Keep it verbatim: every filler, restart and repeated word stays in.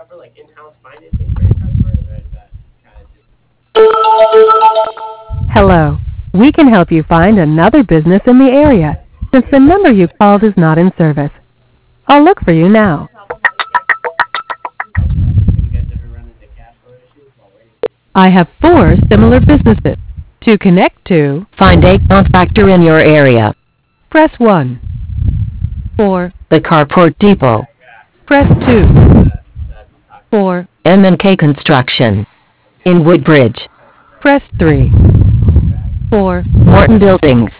Hello. We can help you find another business in the area since the number you called is not in service. I'll look for you now. I have four similar businesses. To connect to, Find a contractor in your area. press one. For, The Carport Depot. press two. For, M and K Construction. In Woodbridge. press three. For, Morton Buildings.